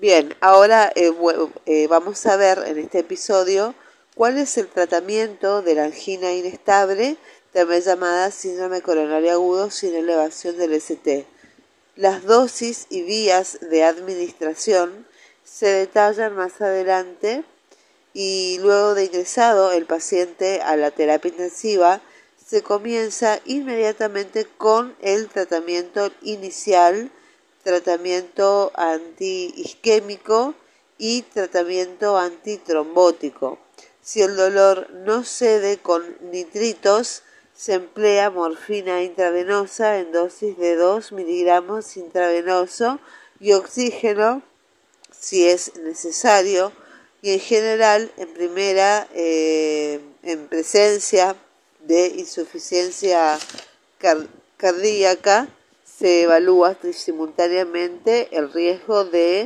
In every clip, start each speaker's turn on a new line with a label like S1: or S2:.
S1: Bien, ahora vamos a ver en este episodio cuál es el tratamiento de la angina inestable, también llamada síndrome coronario agudo sin elevación del ST. Las dosis y vías de administración se detallan más adelante y luego de ingresado el paciente a la terapia intensiva se comienza inmediatamente con el tratamiento inicial, tratamiento antiisquémico y tratamiento antitrombótico. Si el dolor no cede con nitritos, se emplea morfina intravenosa en dosis de 2 miligramos intravenoso y oxígeno si es necesario, y en general en presencia de insuficiencia cardíaca se evalúa simultáneamente el riesgo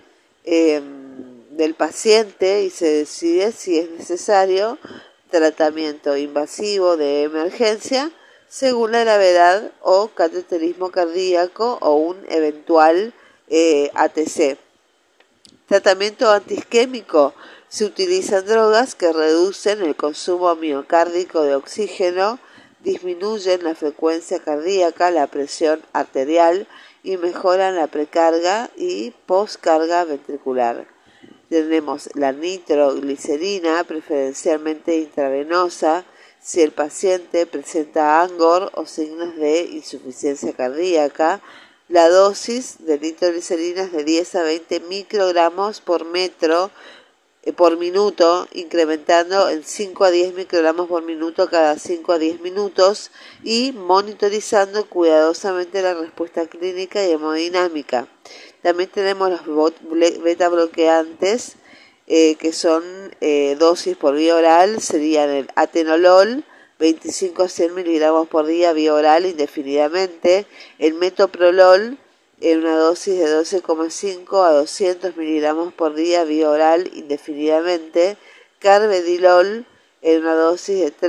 S1: del paciente y se decide si es necesario tratamiento invasivo de emergencia según la gravedad o cateterismo cardíaco o un eventual ATC. Tratamiento antiisquémico. Se utilizan drogas que reducen el consumo miocárdico de oxígeno, disminuyen la frecuencia cardíaca, la presión arterial y mejoran la precarga y poscarga ventricular. Tenemos la nitroglicerina, preferencialmente intravenosa, si el paciente presenta ANGOR o signos de insuficiencia cardíaca. La dosis de nitroglicerina es de 10 a 20 microgramos por minuto, incrementando en 5 a 10 microgramos por minuto cada 5 a 10 minutos y monitorizando cuidadosamente la respuesta clínica y hemodinámica. También tenemos los beta bloqueantes, que son dosis por vía oral, serían el atenolol, 25 a 100 miligramos por día vía oral indefinidamente, el metoprolol en una dosis de 12,5 a 200 miligramos por día vía oral indefinidamente, carvedilol en una dosis de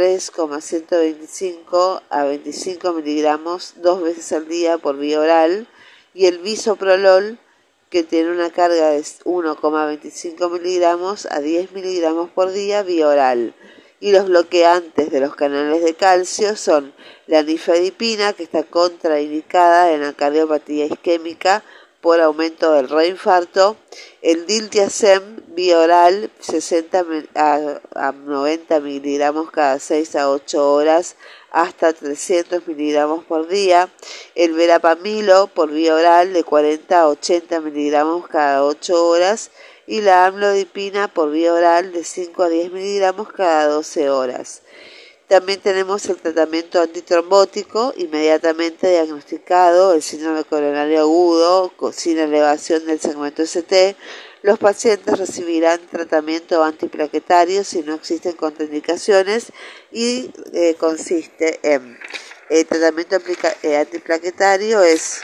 S1: 3,125 a 25 miligramos 2 veces al día por vía oral, y el bisoprolol, que tiene una carga de 1,25 miligramos a 10 miligramos por día vía oral. Y los bloqueantes de los canales de calcio son la nifedipina, que está contraindicada en la cardiopatía isquémica por aumento del reinfarto, el diltiazem vía oral 60 a 90 miligramos cada 6 a 8 horas hasta 300 miligramos por día, el verapamilo por vía oral de 40 a 80 miligramos cada 8 horas y la amlodipina por vía oral de 5 a 10 miligramos cada 12 horas. También tenemos el tratamiento antitrombótico, inmediatamente diagnosticado el síndrome coronario agudo sin elevación del segmento ST. Los pacientes recibirán tratamiento antiplaquetario si no existen contraindicaciones y consiste en el tratamiento antiplaquetario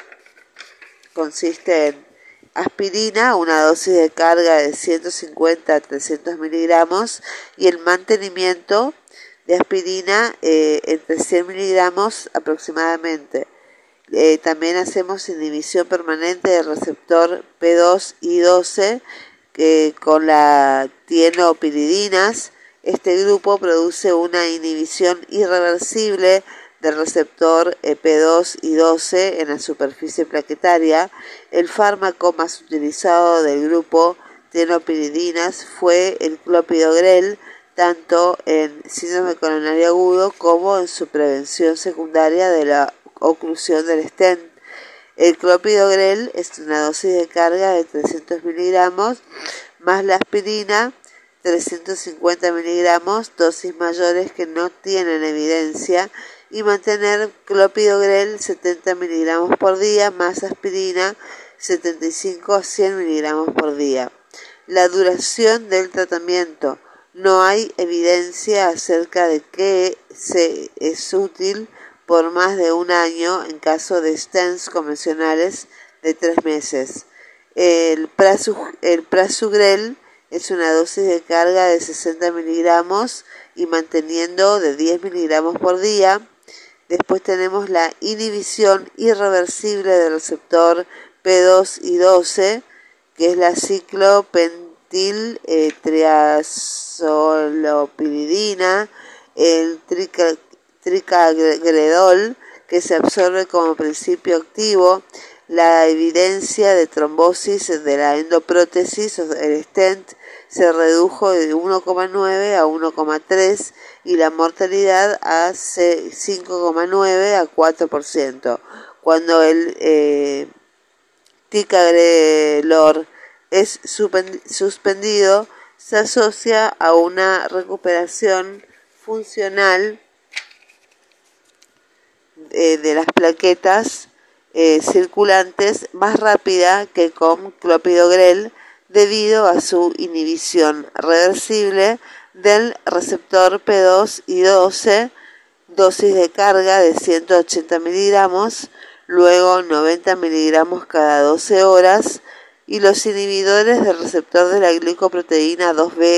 S1: consiste en aspirina, una dosis de carga de 150 a 300 miligramos y el mantenimiento de aspirina entre 100 miligramos aproximadamente. También hacemos inhibición permanente del receptor P2 y 12 con la tienopiridinas. Este grupo produce una inhibición irreversible del receptor P2 y 12 en la superficie plaquetaria. El fármaco más utilizado del grupo tienopiridinas fue el clopidogrel, tanto en síndrome coronario agudo como en su prevención secundaria de la oclusión del stent. El clopidogrel es una dosis de carga de 300 miligramos más la aspirina 350 miligramos, dosis mayores que no tienen evidencia, y mantener clopidogrel 70 miligramos por día más aspirina 75 a 100 miligramos por día. La duración del tratamiento. No hay evidencia acerca de que es útil por más de un año en caso de stents convencionales de 3 meses. El prasugrel es una dosis de carga de 60 miligramos y manteniendo de 10 miligramos por día. Después tenemos la inhibición irreversible del receptor P2 y 12, que es la ciclopentil triazolopyridina, el tricagredol, que se absorbe como principio activo, la evidencia de trombosis de la endoprótesis, el stent, se redujo de 1,9 a 1,3 y la mortalidad a 5,9 a 4%. Cuando el ticagrelor es suspendido, se asocia a una recuperación funcional de las plaquetas circulantes más rápida que con clopidogrel debido a su inhibición reversible del receptor P2 y 12, dosis de carga de 180 miligramos, luego 90 miligramos cada 12 horas, y los inhibidores del receptor de la glicoproteína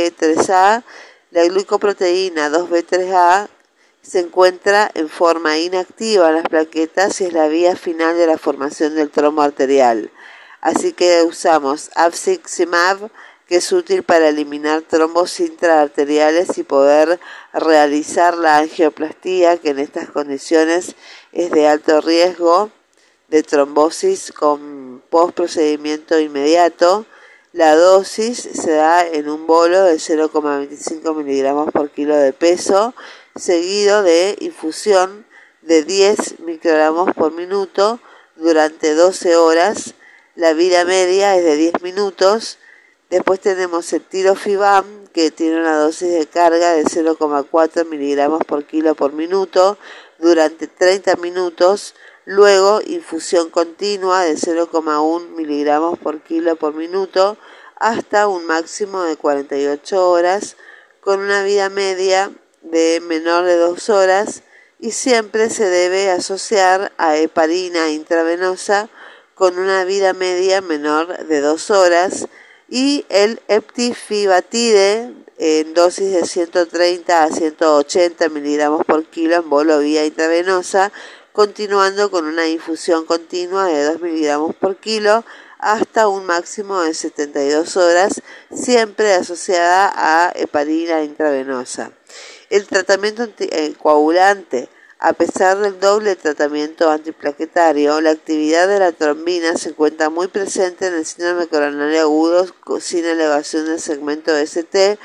S1: 2B3A. La glicoproteína 2B3A se encuentra en forma inactiva en las plaquetas y es la vía final de la formación del trombo arterial. Así que usamos afliximab, que es útil para eliminar trombos intraarteriales y poder realizar la angioplastía, que en estas condiciones es de alto riesgo de trombosis con postprocedimiento inmediato. La dosis se da en un bolo de 0,25 miligramos por kilo de peso, seguido de infusión de 10 microgramos por minuto durante 12 horas. La vida media es de 10 minutos. Después tenemos el tirofibam, que tiene una dosis de carga de 0,4 miligramos por kilo por minuto durante 30 minutos. Luego, infusión continua de 0,1 miligramos por kilo por minuto hasta un máximo de 48 horas, con una vida media de menor de 2 horas, y siempre se debe asociar a heparina intravenosa con una vida media menor de 2 horas, y el eptifibatide en dosis de 130 a 180 miligramos por kilo en bolo vía intravenosa, continuando con una infusión continua de 2 miligramos por kilo hasta un máximo de 72 horas, siempre asociada a heparina intravenosa. El tratamiento anticoagulante. A pesar del doble tratamiento antiplaquetario, la actividad de la trombina se encuentra muy presente en el síndrome coronario agudo sin elevación del segmento ST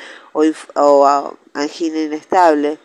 S1: o angina inestable.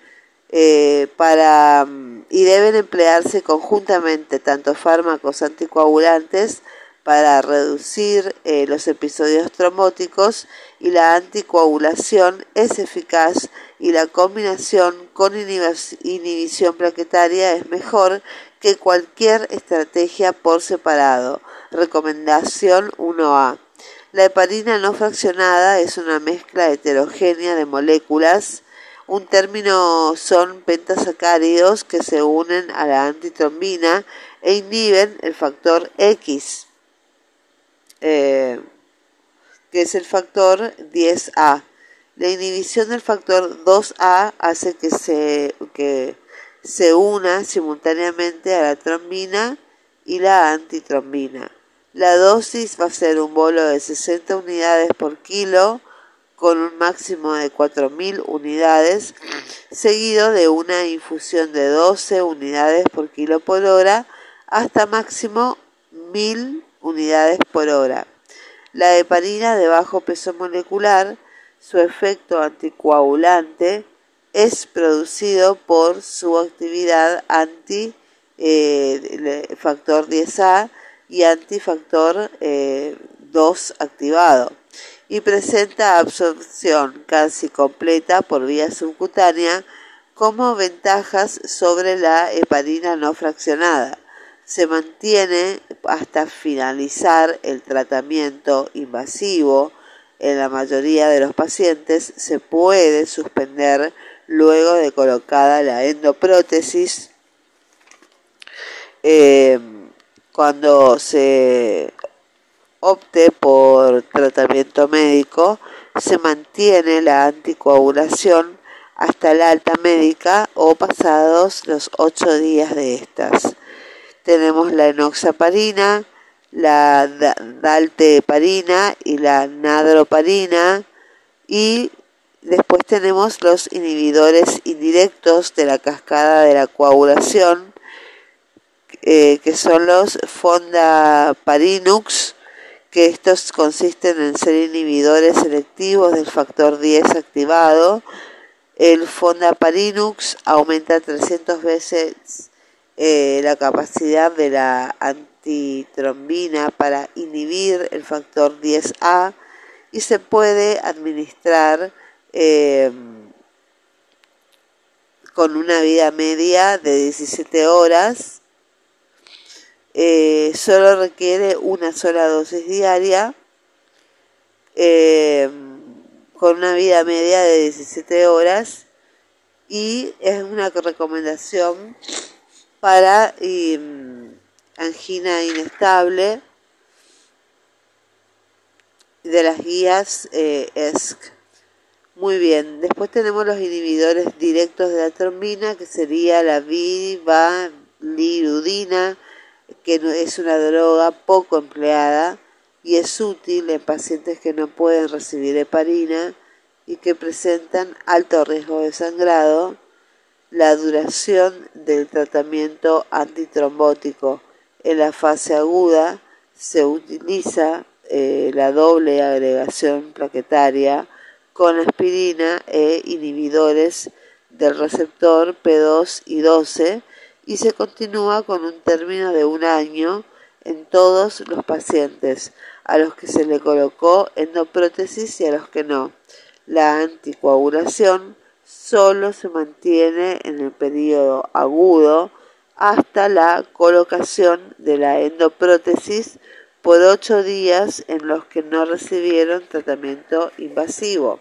S1: Y deben emplearse conjuntamente tanto fármacos anticoagulantes para reducir los episodios trombóticos, y la anticoagulación es eficaz, y la combinación con inhibición plaquetaria es mejor que cualquier estrategia por separado. Recomendación 1A. La heparina no fraccionada es una mezcla heterogénea de moléculas. Un término son pentasacáridos que se unen a la antitrombina e inhiben el factor X, que es el factor 10A. La inhibición del factor 2A hace que se una simultáneamente a la trombina y la antitrombina. La dosis va a ser un bolo de 60 unidades por kilo con un máximo de 4.000 unidades, seguido de una infusión de 12 unidades por kilo por hora hasta máximo 1.000 unidades por hora. La heparina de bajo peso molecular, su efecto anticoagulante es producido por su actividad anti-factor 10A y antifactor 2 activado, y presenta absorción casi completa por vía subcutánea como ventajas sobre la heparina no fraccionada. Se mantiene hasta finalizar el tratamiento invasivo. En la mayoría de los pacientes se puede suspender luego de colocada la endoprótesis. Cuando se opte por tratamiento médico, se mantiene la anticoagulación hasta la alta médica o pasados los 8 días de estas. Tenemos la enoxaparina, la dalteparina y la nadroparina, y después tenemos los inhibidores indirectos de la cascada de la coagulación, que son los fondaparinux, que estos consisten en ser inhibidores selectivos del factor 10 activado. El fondaparinux aumenta 300 veces la capacidad de la antitrombina para inhibir el factor 10A y se puede administrar con una vida media de 17 horas. Solo requiere una sola dosis diaria, con una vida media de 17 horas, y es una recomendación para angina inestable de las guías ESC. Muy bien, después tenemos los inhibidores directos de la trombina, que sería la vivalirudina, que es una droga poco empleada y es útil en pacientes que no pueden recibir heparina y que presentan alto riesgo de sangrado. La duración del tratamiento antitrombótico en la fase aguda se utiliza la doble agregación plaquetaria con aspirina e inhibidores del receptor P2 y 12, y se continúa con un término de 1 año en todos los pacientes a los que se le colocó endoprótesis y a los que no. La anticoagulación solo se mantiene en el periodo agudo hasta la colocación de la endoprótesis por 8 días en los que no recibieron tratamiento invasivo.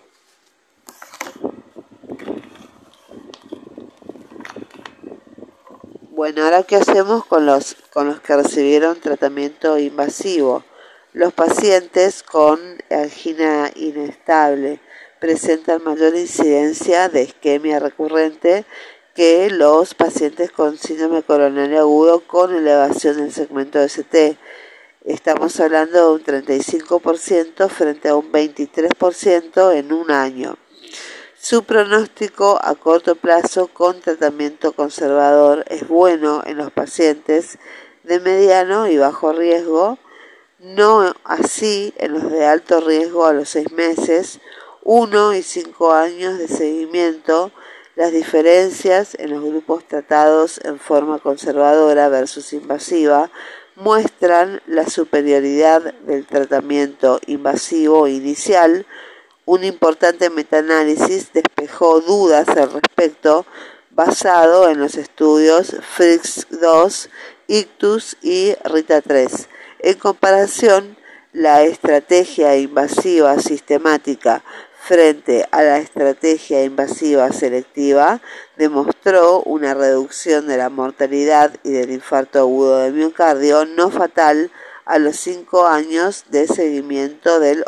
S1: Bueno, ahora ¿qué hacemos con los que recibieron tratamiento invasivo? Los pacientes con angina inestable presentan mayor incidencia de isquemia recurrente que los pacientes con síndrome coronario agudo con elevación del segmento ST. Estamos hablando de un 35% frente a un 23% en un año. Su pronóstico a corto plazo con tratamiento conservador es bueno en los pacientes de mediano y bajo riesgo, no así en los de alto riesgo a los 6 meses, 1 y 5 años de seguimiento. Las diferencias en los grupos tratados en forma conservadora versus invasiva muestran la superioridad del tratamiento invasivo inicial. Un importante metaanálisis despejó dudas al respecto, basado en los estudios FRIX2, ICTUS y RITA3. En comparación, la estrategia invasiva sistemática frente a la estrategia invasiva selectiva demostró una reducción de la mortalidad y del infarto agudo de miocardio no fatal a los 5 años de seguimiento del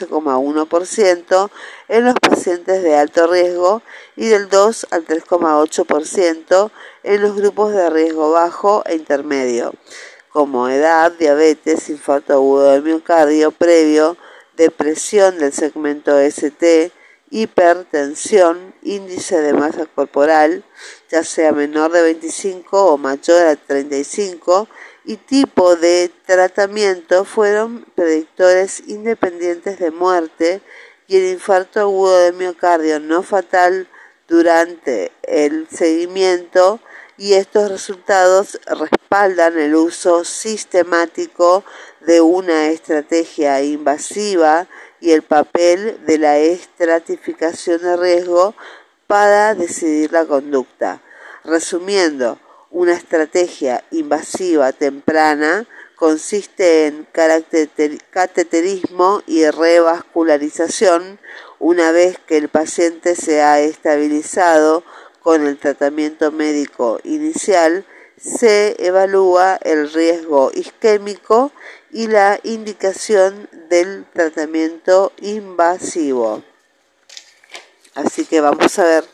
S1: 11,1% en los pacientes de alto riesgo y del 2 al 3,8% en los grupos de riesgo bajo e intermedio, como edad, diabetes, infarto agudo de miocardio previo, depresión del segmento ST, hipertensión, índice de masa corporal, ya sea menor de 25 o mayor a 35, y tipo de tratamiento fueron predictores independientes de muerte, y el infarto agudo de miocardio no fatal durante el seguimiento, y estos resultados respaldan el uso sistemático de una estrategia invasiva y el papel de la estratificación de riesgo para decidir la conducta. Resumiendo, una estrategia invasiva temprana consiste en cateterismo y revascularización. Una vez que el paciente se ha estabilizado con el tratamiento médico inicial, se evalúa el riesgo isquémico y la indicación del tratamiento invasivo. Así que vamos a ver.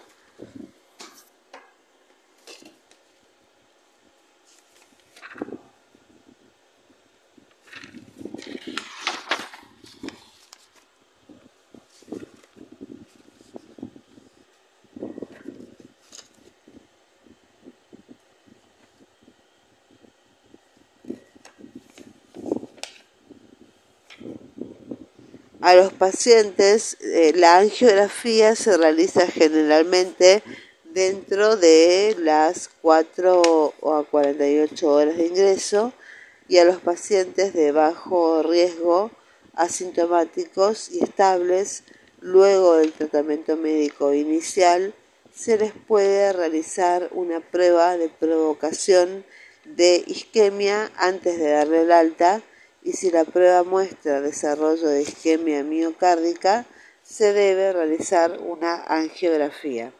S1: A los pacientes, la angiografía se realiza generalmente dentro de las 4 a 48 horas de ingreso, y a los pacientes de bajo riesgo, asintomáticos y estables, luego del tratamiento médico inicial, se les puede realizar una prueba de provocación de isquemia antes de darle el alta, y si la prueba muestra desarrollo de isquemia miocárdica, se debe realizar una angiografía.